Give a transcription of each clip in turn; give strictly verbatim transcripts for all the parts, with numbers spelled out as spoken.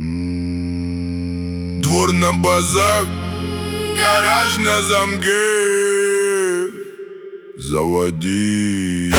Двор на базар, гараж на замке. Заводи.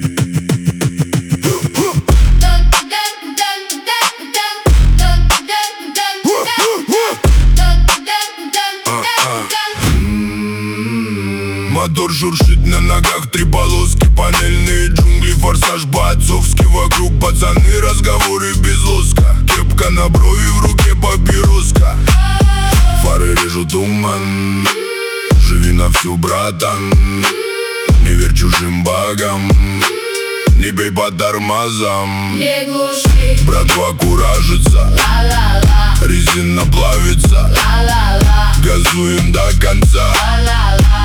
Мотор шуршит на ногах, три полоски, панельные джунгли, форсаж по-отцовски. Вокруг пацаны, разговоры без лоска. Кепка на брови, в руке папироска. Фары режут туман, живи на всю, братан. Не верь чужим богам, не бей по тормозам. Не глуши, братва куражится, ла-ла-ла, резина плавится, ла-ла-ла, газуем до конца. ла-ла-ла.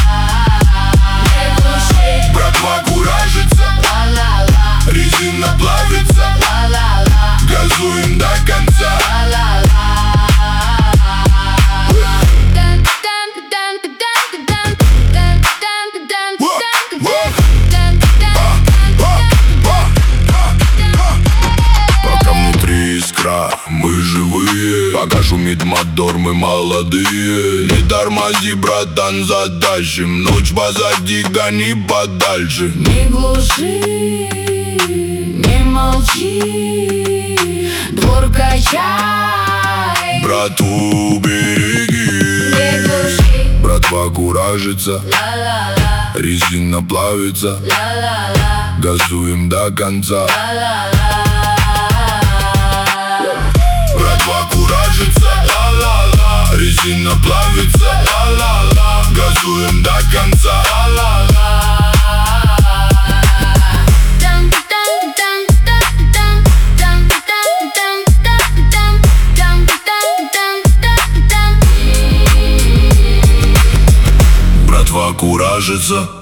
Не глуши, Братва куражится, ла-ла-ла, резина плавится, ла-ла-ла, газуем до конца. Пока внутри искра, мы живые. Пока шумит мотор, мы молодые. Не тормози, братан, затащим. Ночь позади, гони подальше. не глуши, не молчи, двор качай, Братву береги. не глуши, Братва куражится, ла-ла-ла, резина плавится, ла-ла-ла, газуем до конца. ла-ла-ла. Братва куражится, ла-ла-ла, резина плавится, ла-ла-ла, газуем до конца. Братва куражится.